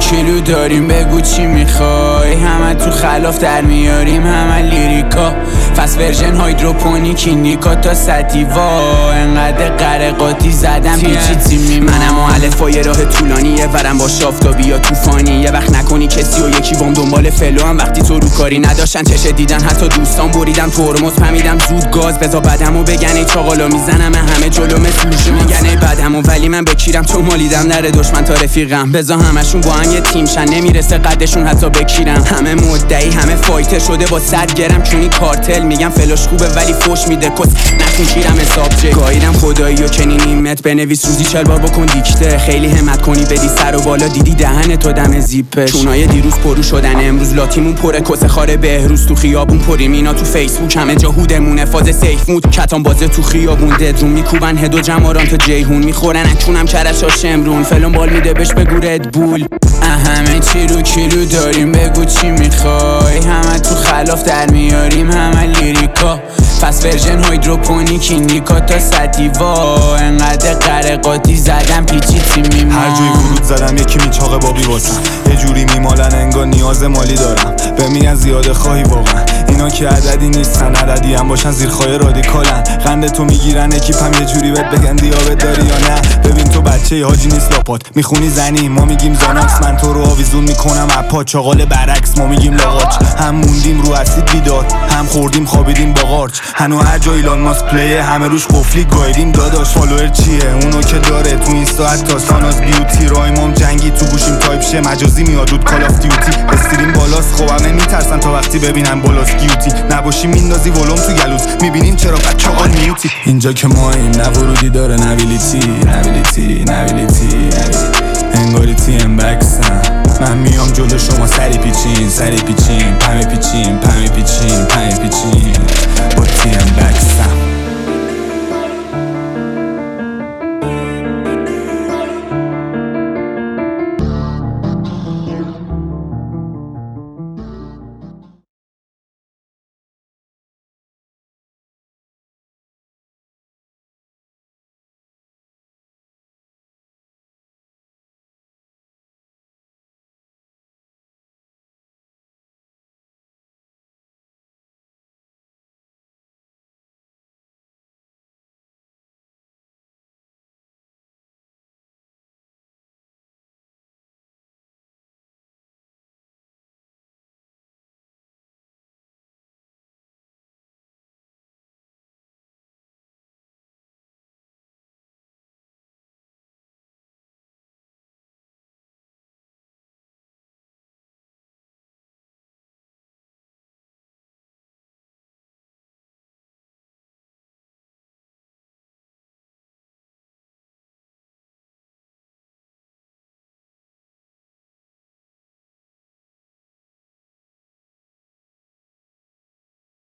کیلو داریم بگو چی میخوای، همه تو خلاف در میاریم همه لیریکا، فست ورژن هایدروپونیک نیکا تا سدیوا، انقدر قرقاتی زدم پیچی تیمی، منم و الفای راه طولانیه ورم با شافتابی یا طوفانی، یه وقت نکنی کسی و یکی بام دنبال فلو هم وقتی تو رو کاری نداشتن چشه دیدن، حتی دوستان بریدم ترمز فهمیدم زود گاز بزا بدمو بگن ای چاقالا میزنم همه جلو مثل میگن ای بدمو، ولی من بکیرم تو مالیدم نره دشمن تا رفیقم، بزا همشون با هم یه تیم شن نمیرسه قدشون حتی بکیرم، همه مدعی همه فایتر شده با 100 گرم چونی کارتل، میگم فلاش خوبه ولی فوش میده کس نکن کیرم حساب جه، گاییدم خدایی و چنین نیمت بنویس روزی 40 بار بکن دیکته، خیلی همت کنی بدی سر و بالا دیدی دهن تو دم زیپش، چونای دیروز پرو شدن امروز لاتیمون پره کس خاره بهروز، تو خیابون پریم اینا تو فیسبوک همه جا هودمونه فاز سیف مود، کتان بازه تو خیابون ددرون میکوبن هدو جماران تا جیهون میخورن اکونم کرشا شمرون فلان بال میده بهش بگو ردبول، همه چی رو کیلو داریم بگو چی میخوای، همه تو خلاف در میاریم همه لیریکا، فست ورژن هایدروپونیک نیکا تا سدیوا، انقدر قرقاتی زدم پیچی تیمی، هر جوی ورود زدم یکی میچاقه بابی واسم، یه جوری میمالن انگار نیاز مالی دارم، به میگن زیاده خواهی واقعا اینا که عددی نیستن، عددی هم باشن زیرخواه رادیکالن، قند تو میگیرن اکیپم یه جوری بهت بگن دیابت داری یا نه، ببین تو بچه ی حاجی نیست لاپات میخونی زنی ما میگیم زاناکس، من تو رو آویزون میکنم اپا چاقال برعکس ما میگیم لاغاچ، هم موندیم رو اسید بیدار هم خوردیم خوابیدیم با قارچ، هنو هر جا ایلان ماسک پلیه همه روش قفلی گایدیم داداش، فالوور چیه اونو که داره تو اینستا حتی ساناز بیوتی، رایمام جنگی تو گوشیم تایپ شه مجازی میاد رود کال آف دیوتی، استریم بالاست خب همه میترسن تا وقتی ببینن بالاست گیوتی، نباشی میندازی ولوم تو گلوز میبینیم چرا قد چاقال میوتی، اینجا که ماییم نه ورودی داره نویلیتی انگاری تیم بکسم، من میام جلو شما سری پیچین پمی پیچین با تیم بکسم.